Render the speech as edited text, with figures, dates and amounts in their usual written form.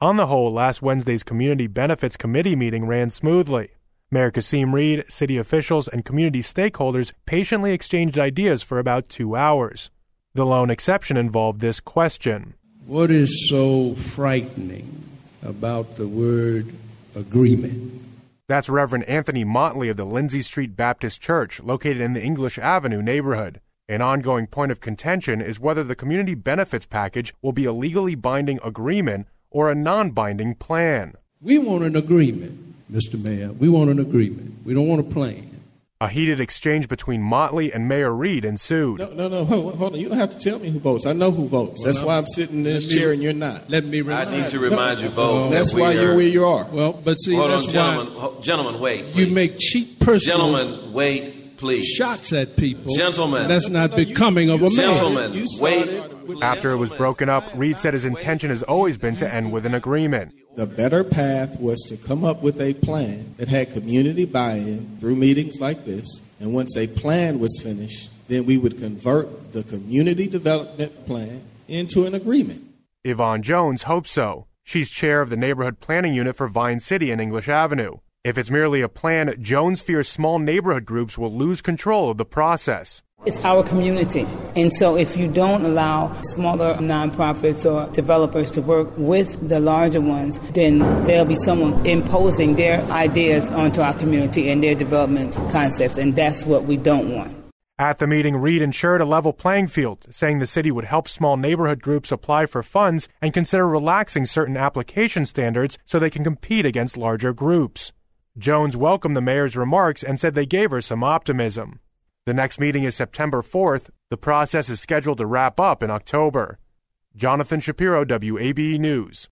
On the whole, last Wednesday's Community Benefits Committee meeting ran smoothly. Mayor Kasim Reed, city officials, and community stakeholders patiently exchanged ideas for about 2 hours. The lone exception involved this question. What is so frightening about the word agreement? That's Reverend Anthony Motley of the Lindsay Street Baptist Church, located in the English Avenue neighborhood. An ongoing point of contention is whether the community benefits package will be a legally binding agreement or a non-binding plan. We want an agreement, Mr. Mayor. We want an agreement. We don't want a plan. A heated exchange between Motley and Mayor Reed ensued. No, hold on. You don't have to tell me who votes. I know who votes. Well, that's why I'm sitting in this chair and you're not. Let me remind I need to remind you both. That's why you're where you are. Well, but see, hold that's on, gentlemen. Gentlemen, wait. Please. You make cheap personal Gentlemen, wait, please. shots at people. Gentlemen. That's not becoming of a man. Gentlemen, wait. After it was broken up, Reed said his intention has always been to end with an agreement. The better path was to come up with a plan that had community buy-in through meetings like this. And once a plan was finished, then we would convert the community development plan into an agreement. Yvonne Jones hopes so. She's chair of the Neighborhood Planning Unit for Vine City and English Avenue. If it's merely a plan, Jones fears small neighborhood groups will lose control of the process. It's our community. And so if you don't allow smaller nonprofits or developers to work with the larger ones, then there'll be someone imposing their ideas onto our community and their development concepts. And that's what we don't want. At the meeting, Reed ensured a level playing field, saying the city would help small neighborhood groups apply for funds and consider relaxing certain application standards so they can compete against larger groups. Jones welcomed the mayor's remarks and said they gave her some optimism. The next meeting is September 4th. The process is scheduled to wrap up in October. Jonathan Shapiro, WABE News.